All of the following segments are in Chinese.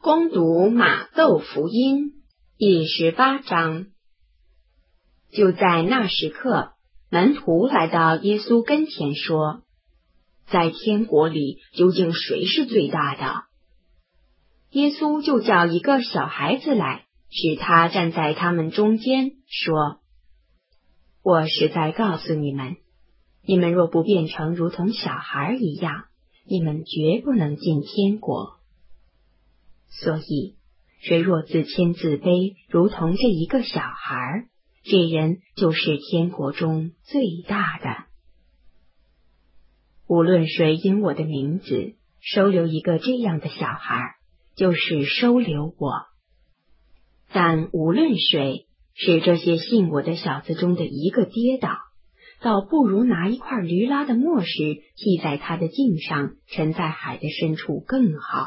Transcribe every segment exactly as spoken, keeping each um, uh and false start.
恭读马窦福音第十八章。就在那时刻，门徒来到耶稣跟前说，在天国里究竟谁是最大的？耶稣就叫一个小孩子来，使他站在他们中间，说，我实在告诉你们，你们若不变成如同小孩一样，你们绝不能进天国。所以，谁若自谦自卑，如同这一个小孩，这人就是天国中最大的。无论谁因我的名字收留一个这样的小孩，就是收留我。但无论谁使这些信我的小子中的一个跌倒，倒不如拿一块驴拉的磨石系在他的颈上，沉在海的深处更好。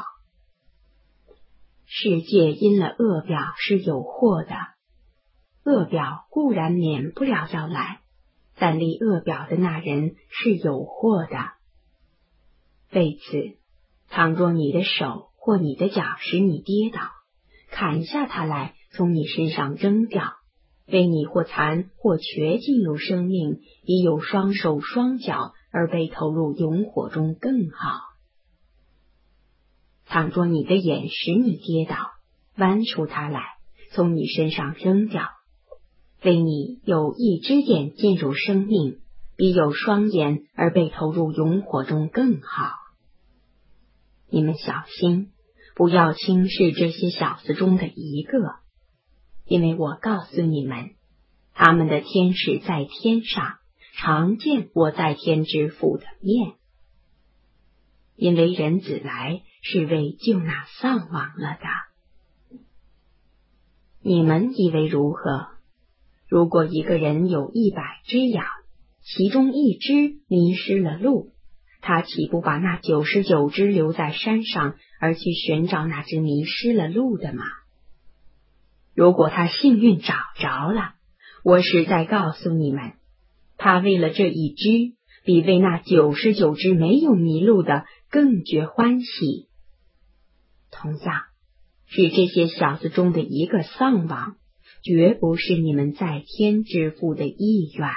世界因了恶表是有祸的，恶表固然免不了要来，但立恶表的那人是有祸的。为此，倘若你的手或你的脚使你跌倒，砍下它来，从你身上扔掉，为你或残或瘸进入生命，比有双手双脚而被投入永火中更好。倘若你的眼使你跌倒，剜出它来，从你身上扔掉，为你有一只眼进入生命，比有双眼而被投入永火中更好。你们小心，不要轻视这些小子中的一个，因为我告诉你们，他们的天使在天上，常见我在天之父的面。因为人子来是为救那丧亡了的。你们以为如何？如果一个人有一百只羊，其中一只迷失了路，他岂不把那九十九只留在山上，而去寻找那只迷失了路的吗？如果他幸运找着了，我实在告诉你们，他为了这一只，比为那九十九只没有迷路的更觉欢喜。同样，是这些小子中的一个丧亡，绝不是你们在天之父的意愿。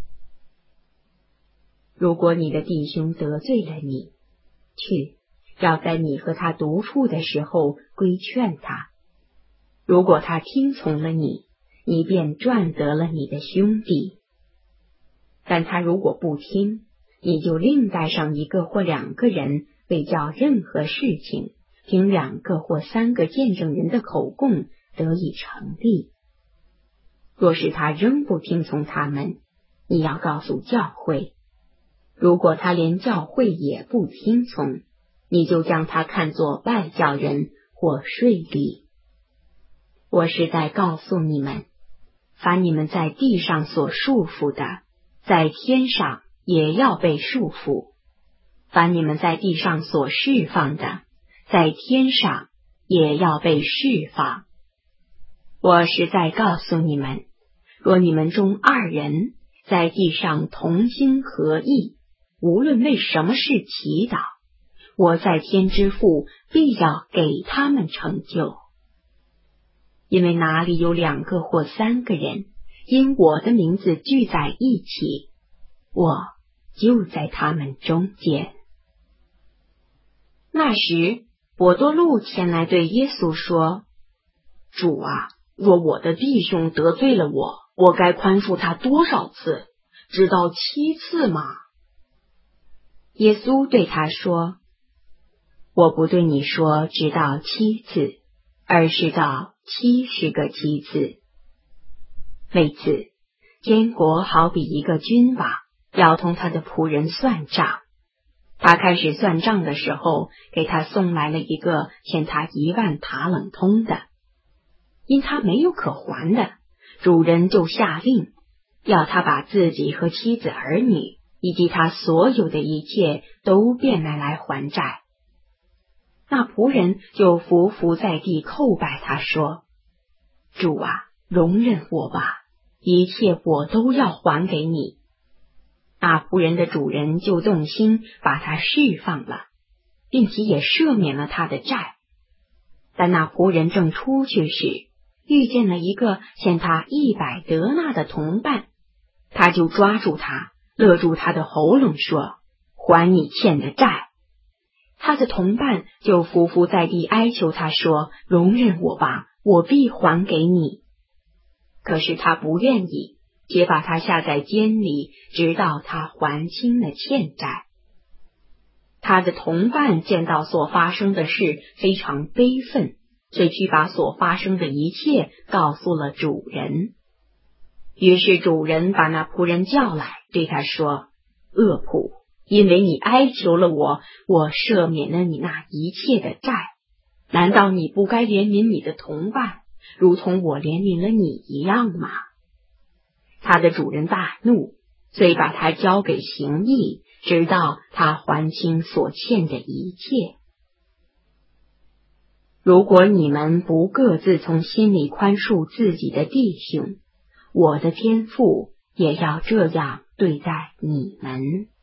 如果你的弟兄得罪了你，去，要在你和他独处的时候规劝他。如果他听从了你，你便赚得了你的兄弟。但他如果不听，你就另带上一个或两个人，为叫任何事情凭两个或三个见证人的口供得以成立。若是他仍不听从他们，你要告诉教会。如果他连教会也不听从，你就将他看作外教人或税吏。我是在告诉你们，凡你们在地上所束缚的，在天上也要被束缚；凡你们在地上所释放的，在天上也要被释放。我实在告诉你们，若你们中二人在地上同心合意，无论为什么事祈祷，我在天之父必要给他们成就。因为哪里有两个或三个人因我的名字聚在一起，我就在他们中间。那时，伯多禄前来对耶稣说，主啊，若我的弟兄得罪了我，我该宽恕他多少次？直到七次吗？耶稣对他说，我不对你说直到七次，而是到七十个七次。为此，天国好比一个君王，要同他的仆人算账。他开始算账的时候，给他送来了一个欠他一万塔冷通的。因他没有可还的，主人就下令，要他把自己和妻子儿女，以及他所有的一切都变卖来还债。那仆人就伏伏在地叩拜他说，主啊，容忍我吧，一切我都要还给你。那仆人的主人就动心，把他释放了，并且也赦免了他的债。 但那仆人正出去时，遇见了一个欠他一百德纳的同伴，他就抓住他，勒住他的喉咙，说：还你欠的债。他的同伴就伏伏在地哀求他说：容忍我吧，我必还给你。可是他不愿意，且把他下在监里，直到他还清了欠债。他的同伴见到所发生的事，非常悲愤，遂去把所发生的一切告诉了主人。于是主人把那仆人叫来，对他说：恶仆，因为你哀求了我，我赦免了你那一切的债，难道你不该怜悯你的同伴，如同我怜悯了你一样吗？他的主人大怒，遂把他交给刑役，直到他还清所欠的一切。如果你们不各自从心里宽恕自己的弟兄，我的天父也要这样对待你们。